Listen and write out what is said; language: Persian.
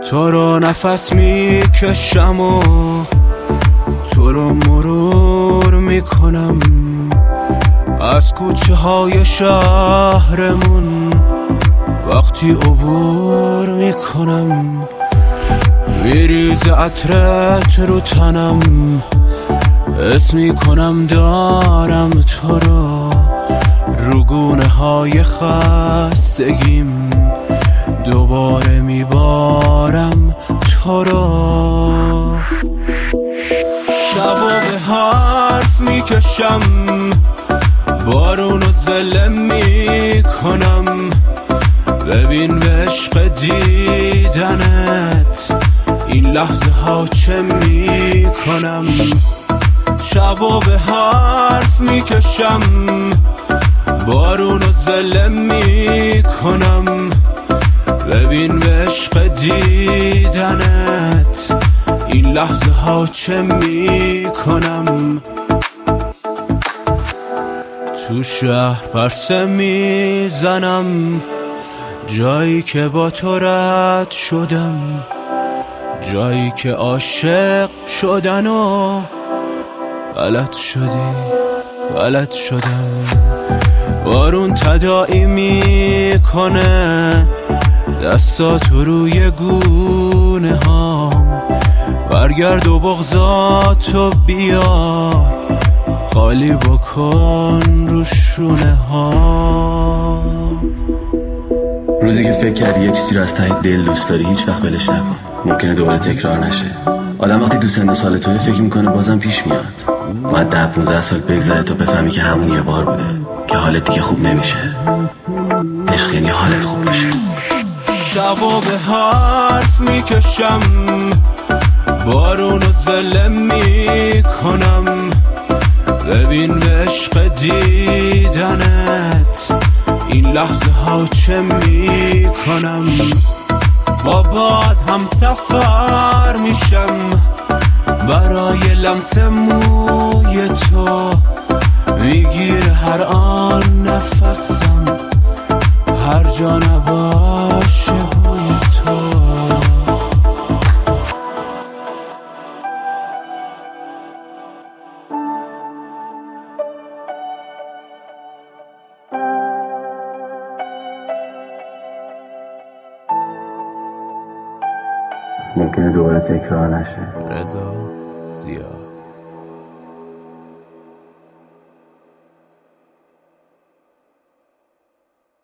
تو رو نفس میکشم و تو رو مرور میکنم از کوچه های شهرمون وقتی عبور میکنم. میریز عطرت رو تنم، حس میکنم دارم تو رو گونه های خستگیم دوباره میبارم تو رو. شبا به حرف میکشم، بارون و زله میکنم، ببین به عشق دیدنت این لحظه ها چه میکنم. شبا به حرف میکشم، بارون و زله میکنم، ببین به عشق دیدنت این لحظه ها چه میکنم. تو شهر پرسه میزنم، جایی که با تو رد شدم، جایی که عاشق شدن و غلط شدم. بارون تداعی میکنه دستاتو روی گونه هام، برگرد و بغضاتو بیار خالی بکن رو شونه ها. روزی که فکر کردی یه چیزی رو از ته دل دوست داری هیچ وقت ولش نکن، ممکنه دوباره تکرار نشه. آدم وقتی تو سن سال توی فکر میکنه بازم پیش میاد، باید 10-15 سال بگذره تا بفهمی که همون یه بار بوده که حالت دیگه خوب نمیشه. عشق یعنی حالت خوب باشه. شبا به حرف میکشم، بارون و زله میکنم، ببین به عشق دیدنت این لحظه ها چه میکنم. با باد هم سفر میشم برای لمس موی تو، میگیر هر آن نفسم هر جا نباشه بوی تو. ممکنه دوباره تکرار نشه. رضا زیا.